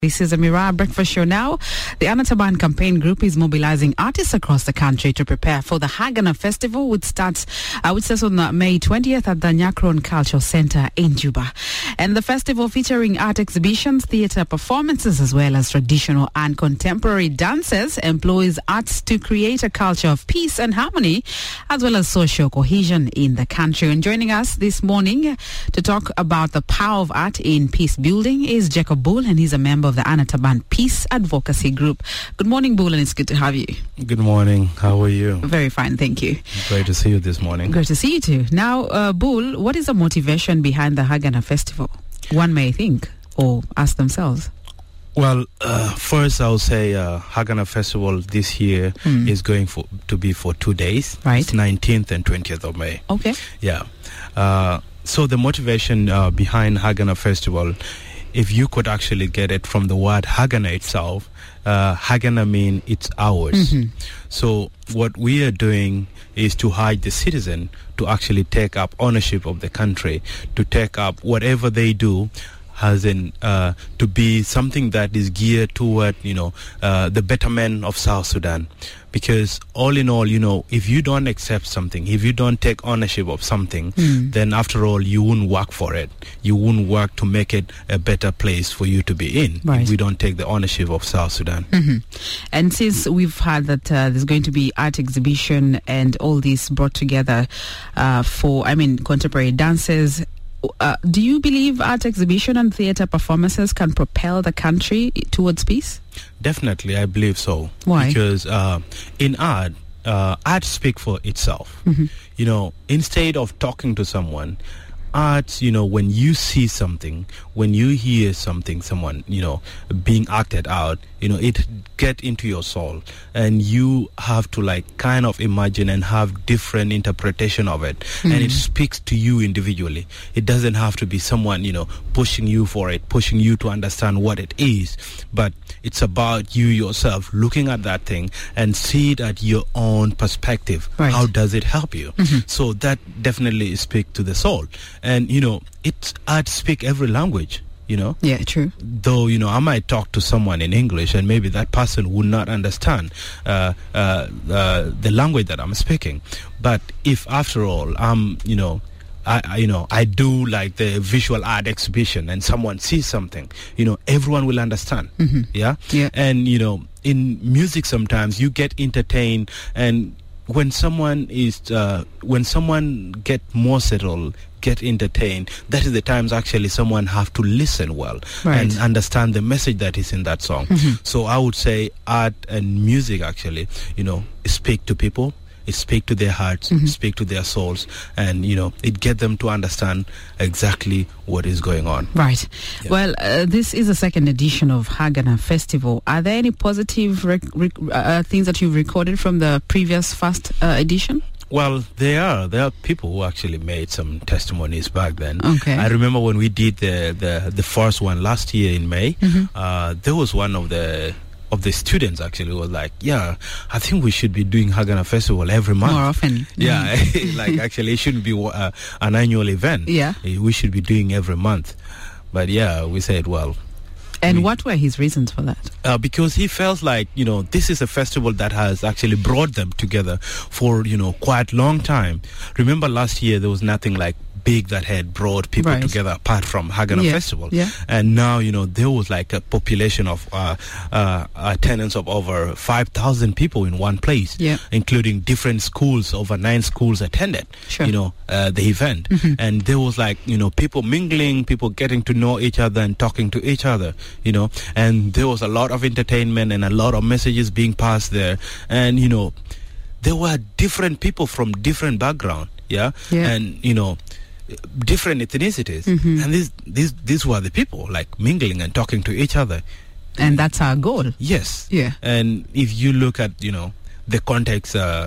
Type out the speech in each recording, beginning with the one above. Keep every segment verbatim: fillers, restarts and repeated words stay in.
This is a Mira Breakfast Show now. The Anataban Campaign Group is mobilizing artists across the country to prepare for the Hagana Festival, which starts, uh, which starts on uh, May twentieth at the Nyakron Cultural Center in Juba. And the festival, featuring art exhibitions, theatre performances, as well as traditional and contemporary dances, employs arts to create a culture of peace and harmony, as well as social cohesion in the country. And joining us this morning to talk about the power of art in peace building is Jacob Bull, and he's a member of the Anataban Peace Advocacy Group. Good morning, Bull, and it's good to have you. Good morning. How are you? Very fine, thank you. Great to see you this morning. Great to see you too. Now, uh, Bull, what is the motivation behind the Hagana Festival? One may think or ask themselves. Well, uh, first I'll say uh, Hagana Festival this year mm. is going for, to be for two days. Right. It's nineteenth and twentieth of May. Okay. Yeah. Uh, so the motivation uh, behind Hagana Festival, if you could actually get it from the word Hagana itself, uh, Hagana means it's ours. Mm-hmm. So what we are doing is to urge the citizen to actually take up ownership of the country, to take up whatever they do as in uh, to be something that is geared toward, you know, uh, the betterment of South Sudan. Because all in all, you know, if you don't accept something, if you don't take ownership of something, mm. then after all, you won't work for it. You won't work to make it a better place for you to be in. Right. If we don't take the ownership of South Sudan. Mm-hmm. And since we've heard that uh, there's going to be art exhibition and all this brought together uh, for, I mean, contemporary dances, Uh, do you believe art exhibition and theatre performances can propel the country towards peace? Definitely, I believe so. Why? Because uh, in art, uh, art speaks for itself. Mm-hmm. You know, instead of talking to someone, art, you know, when you see something, when you hear something, someone, you know, being acted out, you know, it get into your soul, and you have to like kind of imagine and have different interpretation of it, mm-hmm. and it speaks to you individually. It doesn't have to be someone, you know, pushing you for it, pushing you to understand what it is, but it's about you yourself looking at that thing and see it at your own perspective. Right. How does it help you? Mm-hmm. So that definitely speaks to the soul. And, you know, it's art speak every language, you know. Yeah, true. Though, you know, I might talk to someone in English and maybe that person would not understand uh, uh, uh, the language that I'm speaking. But if, after all, I'm, you know, I, I, you know, I do like the visual art exhibition and someone sees something, you know, everyone will understand. Mm-hmm. Yeah? Yeah. And, you know, in music sometimes you get entertained, and when someone is, uh, when someone get more settled, get entertained, that is the times actually someone have to listen well, right. and understand the message that is in that song. Mm-hmm. So I would say art and music actually, you know, speak to people. It speak to their hearts, mm-hmm. speak to their souls, and, you know, it get them to understand exactly what is going on. Right. Yeah. Well, uh, this is the second edition of Hagana Festival. Are there any positive rec- rec- uh, things that you've recorded from the previous first uh, edition? Well, there are. There are people who actually made some testimonies back then. Okay. I remember when we did the, the, the first one last year in May, mm-hmm. uh, there was one of the... of the students actually was like, yeah, I think we should be doing Hagana Festival every month. More often. Yeah, like actually it shouldn't be uh, an annual event. Yeah. We should be doing every month. But yeah, we said, well. And we, what were his reasons for that? Uh, because he felt like, you know, this is a festival that has actually brought them together for, you know, quite long time. Remember last year there was nothing like big that had brought people right. together apart from Hagana yeah. Festival. Yeah. And now, you know, there was like a population of uh, uh, attendance of over five thousand people in one place, yeah. including different schools. Over nine schools attended, sure. you know, uh, the event. Mm-hmm. And there was like, you know, people mingling, people getting to know each other and talking to each other, you know, and there was a lot of entertainment and a lot of messages being passed there. And, you know, there were different people from different background, yeah? yeah. And, you know, different ethnicities, mm-hmm. and these these these were the people like mingling and talking to each other, and that's our goal. Yes, yeah. And if you look at, you know, the context uh,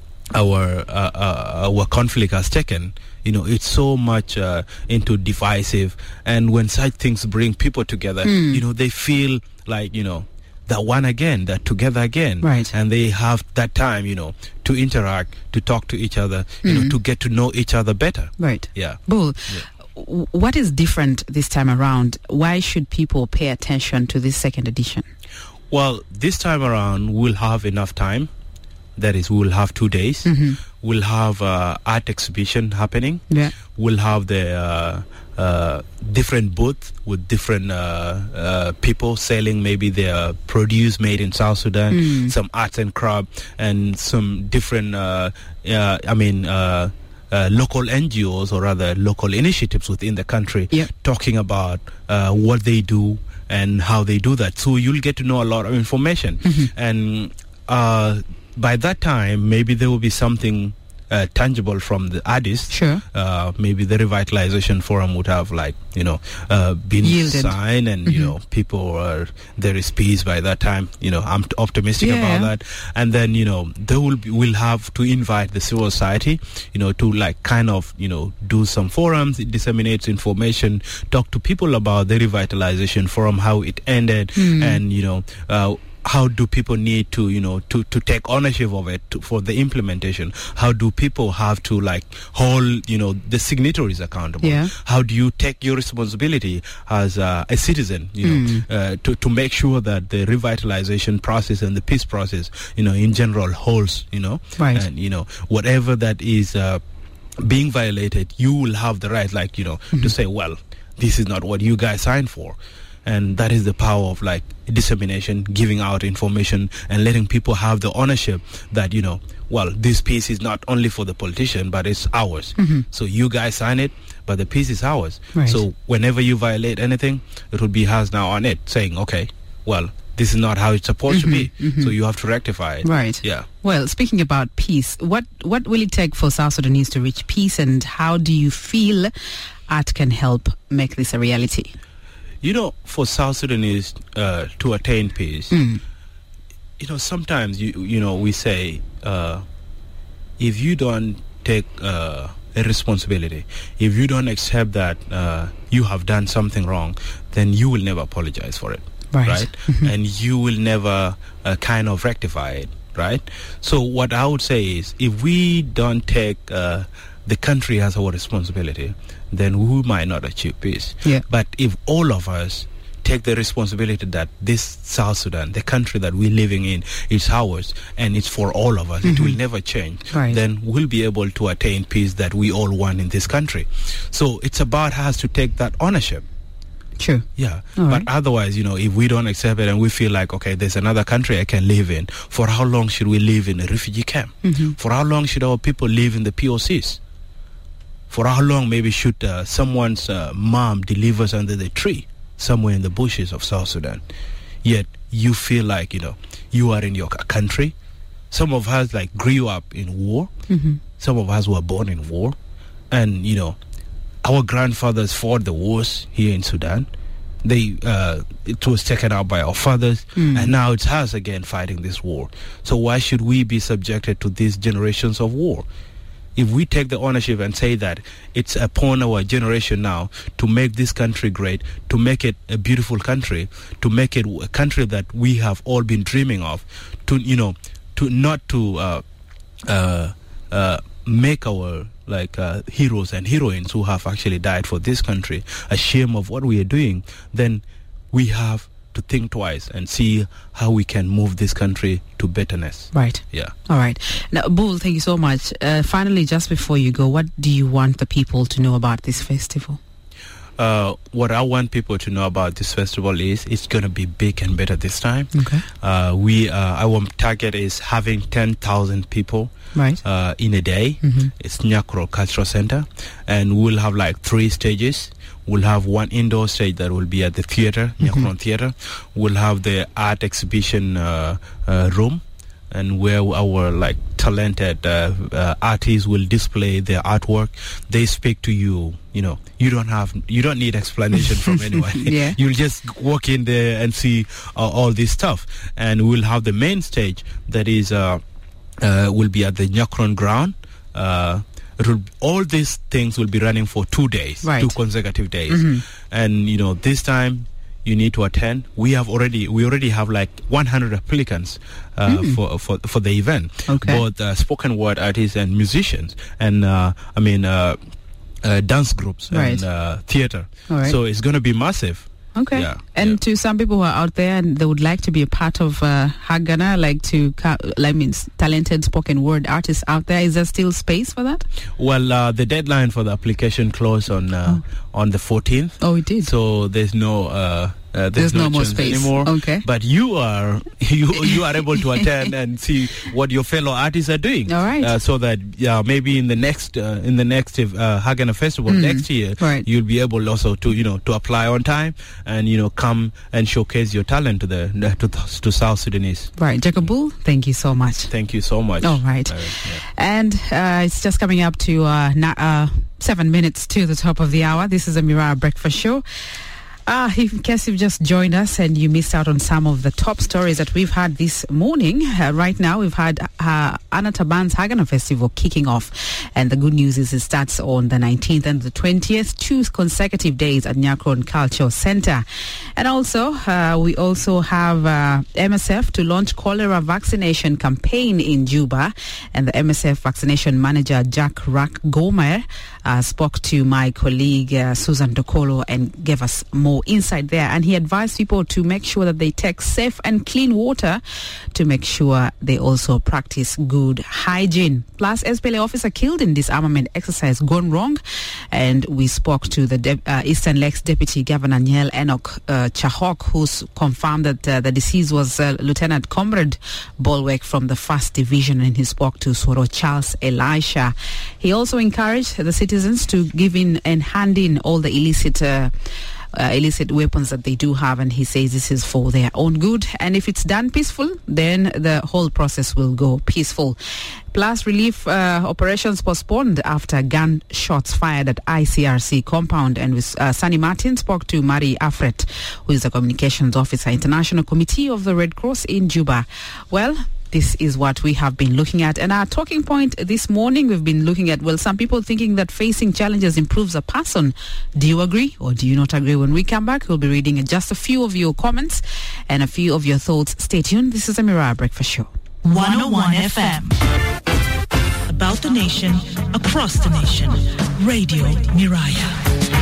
our uh, uh, our conflict has taken, you know, it's so much uh, into divisive, and when such things bring people together, mm. you know, they feel like, you know, they're one again, they're together again. Right. And they have that time, you know, to interact, to talk to each other, you mm-hmm. know, to get to know each other better. Right. Yeah. Bull, yeah. w- what is different this time around? Why should people pay attention to this second edition? Well, this time around, we'll have enough time. That is, we'll have two days. Mm-hmm. We'll have uh, art exhibition happening. Yeah. We'll have the uh, uh, different booths with different uh, uh, people selling maybe their produce made in South Sudan, Mm. some arts and craft, and some different, uh, uh, I mean, uh, uh, local N G Os, or rather local initiatives within the country, Yep. talking about uh, what they do and how they do that. So you'll get to know a lot of information. Mhm. And uh, by that time, maybe there will be something uh, tangible from the artists. Sure. Uh, maybe the revitalization forum would have, like, you know, uh, been Yielded. signed, and you Mhm. know, people are, there is peace by that time. You know, I'm t- optimistic Yeah. about that. And then, you know, they will be, will have to invite the civil society, you know, to like kind of, you know, do some forums, it disseminates information, talk to people about the revitalization forum, how it ended, Mm. and you know, uh, how do people need to, you know, to, to take ownership of it to, for the implementation? How do people have to, like, hold, you know, the signatories accountable? Yeah. How do you take your responsibility as uh, a citizen, you know, Mm. uh, to, to make sure that the revitalization process and the peace process, you know, in general holds, you know? Right. And, you know, whatever that is uh, being violated, you will have the right, like, you know, Mm-hmm. to say, well, this is not what you guys signed for. And that is the power of, like, dissemination, giving out information, and letting people have the ownership that, you know, well, this piece is not only for the politician, but it's ours. Mhm. So you guys sign it, but the piece is ours. Right. So whenever you violate anything, it will be has now on it, saying, okay, well, this is not how it's supposed Mhm, to be. mhm. So you have to rectify it. Right. Yeah. Well, speaking about peace, what, what will it take for South Sudanese to reach peace, and how do you feel art can help make this a reality? You know, for South Sudanese uh, to attain peace, Mm. you know, sometimes you you know we say uh, if you don't take uh, a responsibility, if you don't accept that uh, you have done something wrong, then you will never apologize for it, Right. Mhm. And you will never uh, kind of rectify it, right? So what I would say is, if we don't take uh, the country as our responsibility, then we might not achieve peace. Yeah. But if all of us take the responsibility that this South Sudan, the country that we're living in, is ours and it's for all of us, it will never change, Right. then we'll be able to attain peace that we all want in this country. So it's about us to take that ownership. True. Yeah. All But right. otherwise, you know, if we don't accept it and we feel like, okay, there's another country I can live in, for how long should we live in a refugee camp? Mhm. For how long should our people live in the P O Cs? For how long maybe should uh, someone's uh, mom delivers under the tree somewhere in the bushes of South Sudan? Yet you feel like, you know, you are in your c- country. Some of us like grew up in war. Mhm. Some of us were born in war. And, you know, our grandfathers fought the wars here in Sudan. They uh, it was taken out by our fathers, Mm. and now it's us again fighting this war. So why should we be subjected to these generations of war? If we take the ownership and say that it's upon our generation now to make this country great, to make it a beautiful country, to make it a country that we have all been dreaming of, to, you know, to not to uh, uh, uh, make our like uh, heroes and heroines who have actually died for this country ashamed of what we are doing, then we have to think twice and see how we can move this country to betterness. Right. Yeah. All right. Now, Bull, thank you so much. Uh, finally, just before you go, what do you want the people to know about this festival? Uh, what I want people to know about this festival is it's going to be big and better this time. Okay. Uh, we uh, our target is having ten thousand people Right. uh, in a day. Mhm. It's Nyakro Cultural Center, and we'll have like three stages. We'll have one indoor stage that will be at the theater, Nyakron Theater. We'll have the art exhibition uh, uh, room, and where our like talented uh, uh, artists will display their artwork. They speak to you. You know, you don't have, you don't need explanation from anyone. Yeah. You'll just walk in there and see uh, all this stuff. And we'll have the main stage that is uh, uh, will be at the Nyakron ground. Uh, it will, all these things will be running for two days, Right. two consecutive days. Mhm. And you know, this time you need to attend. We have already we already have like one hundred applicants uh, Mm. for, for for the event. Okay. Both uh, spoken word artists and musicians. And uh, I mean. Uh, uh, dance groups Right. and uh, theater. All right. So it's going to be massive. Okay. Yeah, and yeah. to some people who are out there and they would like to be a part of uh, Hagana, like to, ca- I mean, talented spoken word artists out there, is there still space for that? Well, uh, the deadline for the application closed on uh, Oh. on the fourteenth. Oh, it did. So there's no uh, uh, there's, There's no more chance space. anymore. Okay. But you are you you are able to attend and see what your fellow artists are doing. All right. Uh, so that yeah, maybe in the next uh, in the next uh, Hagana Festival Mm. next year, Right. you'll be able also to you know to apply on time and you know come and showcase your talent to the to, to South Sudanese. Right. Jacob Bull, thank you so much. Thank you so much. All right. Uh, yeah. And uh, it's just coming up to uh, na- uh, seven minutes to the top of the hour. This is a Miraya Breakfast Show. Uh, in case you've just joined us and you missed out on some of the top stories that we've had this morning, uh, right now we've had uh, Anna Taban's Hagana Festival kicking off. And the good news is it starts on the nineteenth and the twentieth, two consecutive days at Nyakron Cultural Center. And also, uh, we also have uh, M S F to launch cholera vaccination campaign in Juba. And the M S F vaccination manager, Jack Rack Gomer, uh, spoke to my colleague, uh, Susan Dokolo, and gave us more insight there. And he advised people to make sure that they take safe and clean water to make sure they also practice good hygiene. Plus, S P L A officer killed in disarmament exercise gone wrong. And we spoke to the De- uh, Eastern Lakes Deputy Governor Niel Enoch uh, Chahok, who's confirmed that uh, the deceased was uh, Lieutenant Comrade Bolwek from the First Division, and he spoke to Soro Charles Elisha. He also encouraged the citizens to give in and hand in all the illicit uh, Uh, illicit weapons that they do have, and he says this is for their own good, and if it's done peaceful, then the whole process will go peaceful. Plus, relief uh, operations postponed after gunshots fired at I C R C compound. And with uh, Sunny Martin spoke to Mari Afret, who is the communications officer, International Committee of the Red Cross in Juba. Well, this is what we have been looking at. And our talking point this morning, we've been looking at, well, some people thinking that facing challenges improves a person. Do you agree or do you not agree? When we come back, we'll be reading just a few of your comments and a few of your thoughts. Stay tuned. This is a Miraya Breakfast Show. one oh one F M. About the nation, across the nation. Radio Miraya.